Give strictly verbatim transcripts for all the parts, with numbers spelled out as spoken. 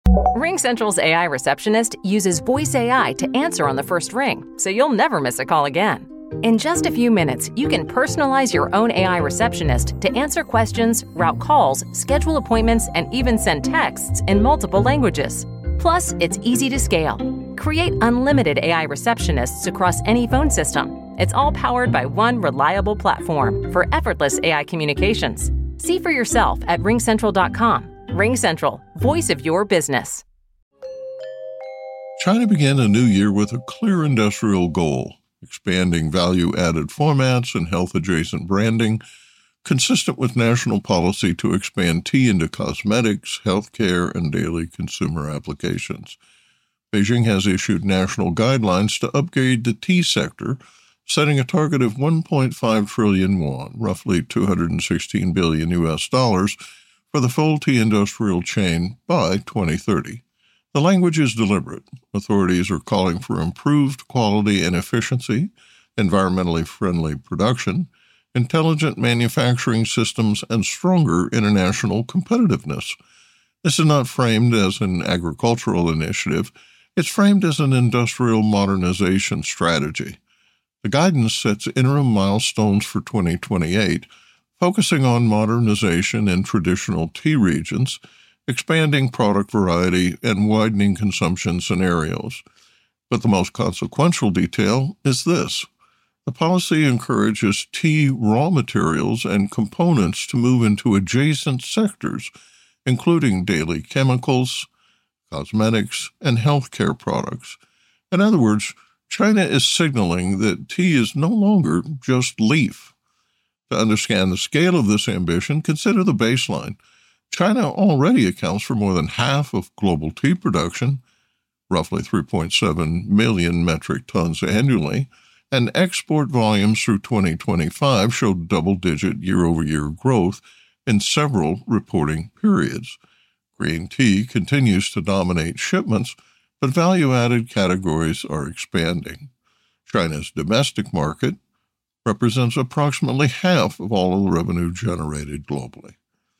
RingCentral's A I receptionist uses voice A I to answer on the first ring, so you'll never miss a call again. In just a few minutes, you can personalize your own A I receptionist to answer questions, route calls, schedule appointments, and even send texts in multiple languages. Plus, it's easy to scale. Create unlimited A I receptionists across any phone system. It's all powered by one reliable platform for effortless A I communications. See for yourself at ring central dot com. RingCentral, voice of your business. China began a new year with a clear industrial goal, expanding value-added formats and health-adjacent branding, consistent with national policy to expand tea into cosmetics, healthcare, and daily consumer applications. Beijing has issued national guidelines to upgrade the tea sector, setting a target of one point five trillion won, roughly two hundred sixteen billion U S dollars, for the full tea industrial chain by twenty thirty. The language is deliberate. Authorities are calling for improved quality and efficiency, environmentally friendly production, intelligent manufacturing systems, and stronger international competitiveness. This is not framed as an agricultural initiative. It's framed as an industrial modernization strategy. The guidance sets interim milestones for twenty twenty-eight, focusing on modernization in traditional tea regions, expanding product variety, and widening consumption scenarios. But the most consequential detail is this. The policy encourages tea raw materials and components to move into adjacent sectors, including daily chemicals, cosmetics, and healthcare products. In other words, China is signaling that tea is no longer just leaf. To understand the scale of this ambition, consider the baseline. China already accounts for more than half of global tea production, roughly three point seven million metric tons annually, and export volumes through twenty twenty-five showed double-digit year-over-year growth in several reporting periods. Green tea continues to dominate shipments, but value-added categories are expanding. China's domestic market represents approximately half of all of the revenue generated globally.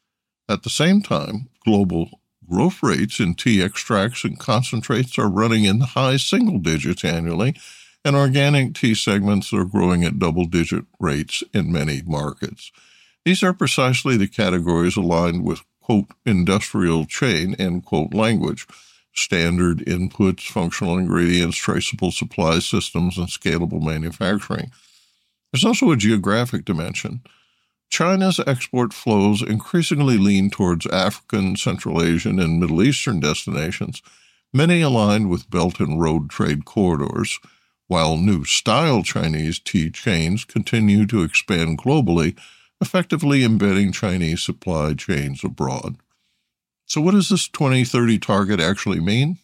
At the same time, global growth rates in tea extracts and concentrates are running in the high single digits annually, and organic tea segments are growing at double-digit rates in many markets. These are precisely the categories aligned with, quote, industrial chain, end quote, language, standard inputs, functional ingredients, traceable supply systems, and scalable manufacturing. There's also a geographic dimension. China's export flows increasingly lean towards African, Central Asian, and Middle Eastern destinations, many aligned with Belt and Road trade corridors, while new-style Chinese tea chains continue to expand globally, effectively embedding Chinese supply chains abroad. So what does this twenty thirty target actually mean?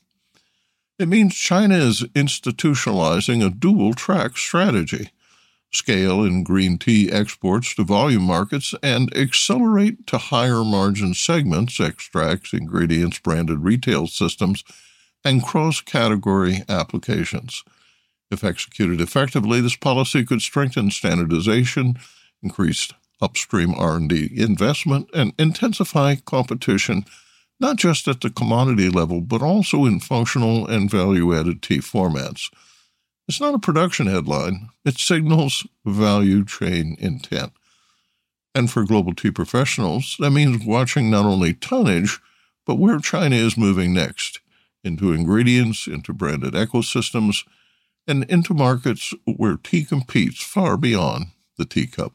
It means China is institutionalizing a dual-track strategy. Scale in green tea exports to volume markets, and accelerate to higher-margin segments, extracts, ingredients, branded retail systems, and cross-category applications. If executed effectively, this policy could strengthen standardization, increase upstream R and D investment, and intensify competition, not just at the commodity level, but also in functional and value-added tea formats. It's not a production headline. It signals value chain intent. And for global tea professionals, that means watching not only tonnage, but where China is moving next, into ingredients, into branded ecosystems, and into markets where tea competes far beyond the teacup.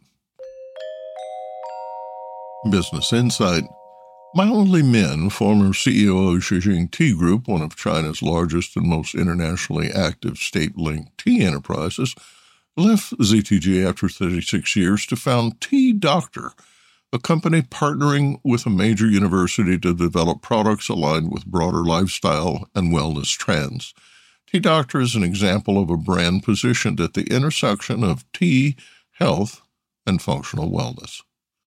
Business Insight. Mildly Min, former C E O of Zhejiang Tea Group, one of China's largest and most internationally active state-linked tea enterprises, left Z T G after thirty-six years to found Tea Doctor, a company partnering with a major university to develop products aligned with broader lifestyle and wellness trends. Tea Doctor is an example of a brand positioned at the intersection of tea, health, and functional wellness.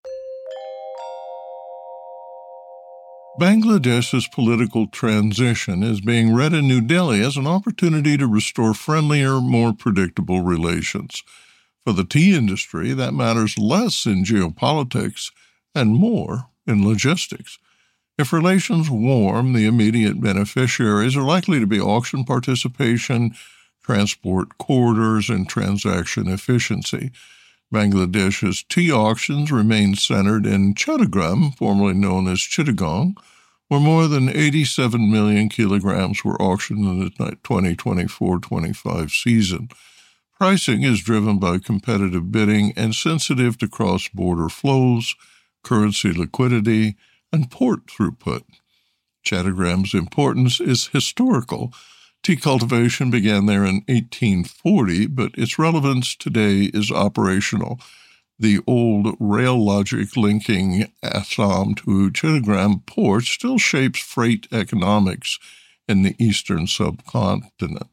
Bangladesh's political transition is being read in New Delhi as an opportunity to restore friendlier, more predictable relations. For the tea industry, that matters less in geopolitics and more in logistics. If relations warm, the immediate beneficiaries are likely to be auction participation, transport corridors, and transaction efficiency. Bangladesh's tea auctions remain centered in Chittagong, formerly known as Chittagong, where more than eighty-seven million kilograms were auctioned in the twenty twenty-four twenty-five season. Pricing is driven by competitive bidding and sensitive to cross-border flows, currency liquidity, and port throughput. Chittagong's importance is historical. Tea cultivation began there in eighteen forty, but its relevance today is operational. The old rail logic linking Assam to Chittagong port still shapes freight economics in the eastern subcontinent.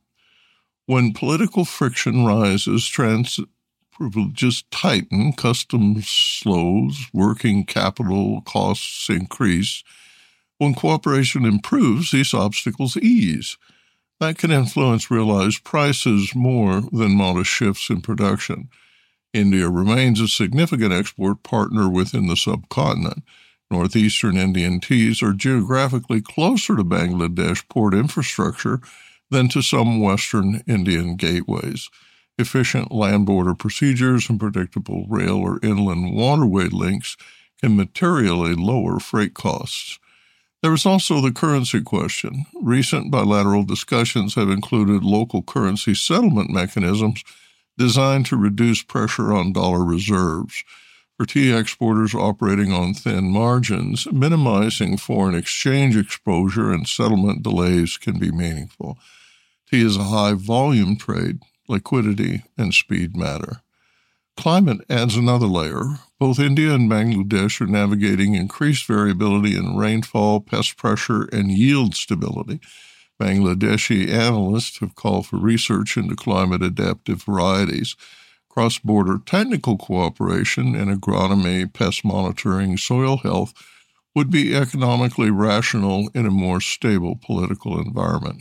When political friction rises, transit privileges tighten, customs slows, working capital costs increase. When cooperation improves, these obstacles ease. That can influence realized prices more than modest shifts in production. India remains a significant export partner within the subcontinent. Northeastern Indian teas are geographically closer to Bangladesh port infrastructure than to some Western Indian gateways. Efficient land border procedures and predictable rail or inland waterway links can materially lower freight costs. There is also the currency question. Recent bilateral discussions have included local currency settlement mechanisms designed to reduce pressure on dollar reserves. For tea exporters operating on thin margins, minimizing foreign exchange exposure and settlement delays can be meaningful. Tea is a high-volume trade. Liquidity and speed matter. Climate adds another layer. Both India and Bangladesh are navigating increased variability in rainfall, pest pressure, and yield stability. Bangladeshi analysts have called for research into climate-adaptive varieties. Cross-border technical cooperation in agronomy, pest monitoring, soil health would be economically rational in a more stable political environment.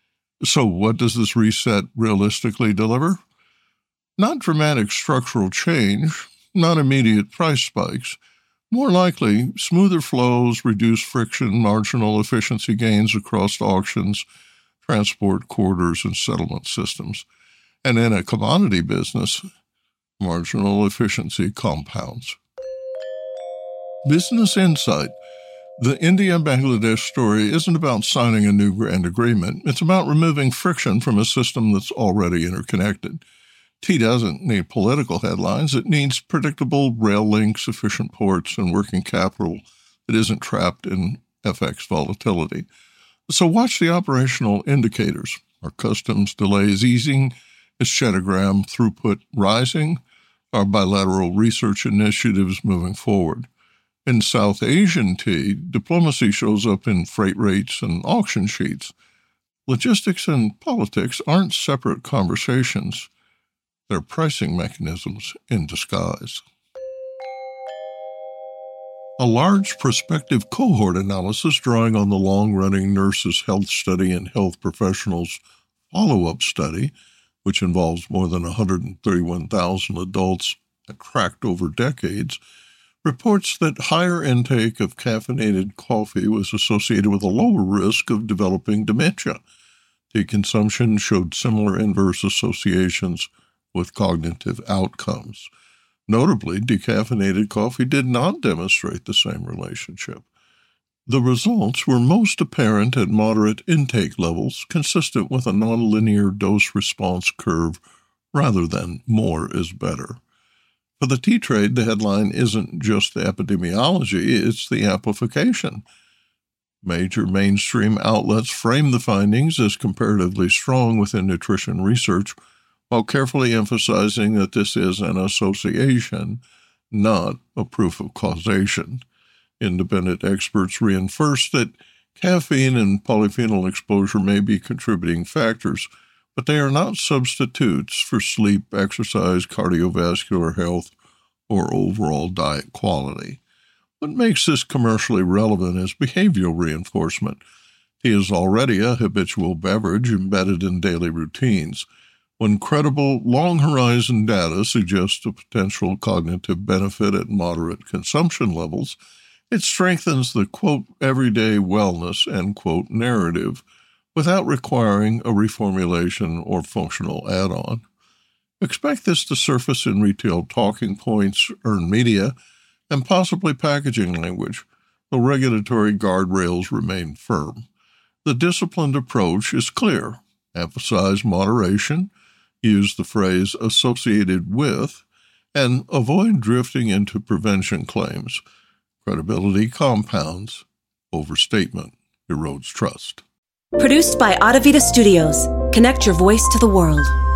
So what does this reset realistically deliver? Not dramatic structural change, not immediate price spikes. More likely, smoother flows, reduced friction, marginal efficiency gains across auctions, transport corridors, and settlement systems. And in a commodity business, marginal efficiency compounds. Business Insight. The India-Bangladesh story isn't about signing a new grand agreement. It's about removing friction from a system that's already interconnected. Tea doesn't need political headlines. It needs predictable rail links, efficient ports, and working capital that isn't trapped in F X volatility. So watch the operational indicators. Are customs delays easing? Is Chittagong throughput rising? Are bilateral research initiatives moving forward? In South Asian tea, diplomacy shows up in freight rates and auction sheets. Logistics and politics aren't separate conversations. They're pricing mechanisms in disguise. A large prospective cohort analysis drawing on the long-running Nurses' Health Study and Health Professionals Follow-Up Study, which involves more than one hundred thirty-one thousand adults tracked over decades, reports that higher intake of caffeinated coffee was associated with a lower risk of developing dementia. Tea consumption showed similar inverse associations with cognitive outcomes. Notably, decaffeinated coffee did not demonstrate the same relationship. The results were most apparent at moderate intake levels, consistent with a nonlinear dose-response curve rather than more is better. For the tea trade, the headline isn't just the epidemiology, it's the amplification. Major mainstream outlets frame the findings as comparatively strong within nutrition research, while carefully emphasizing that this is an association, not a proof of causation. Independent experts reinforce that caffeine and polyphenol exposure may be contributing factors, but they are not substitutes for sleep, exercise, cardiovascular health, or overall diet quality. What makes this commercially relevant is behavioral reinforcement. Tea is already a habitual beverage embedded in daily routines. When credible, long-horizon data suggests a potential cognitive benefit at moderate consumption levels, It strengthens the, quote, everyday wellness, end quote, narrative without requiring a reformulation or functional add-on. Expect this to surface in retail talking points, earned media, and possibly packaging language, though regulatory guardrails remain firm. The disciplined approach is clear. Emphasize moderation, use the phrase associated with, and avoid drifting into prevention claims. Credibility compounds, overstatement erodes trust. Produced by Audavita Studios. Connect your voice to the world.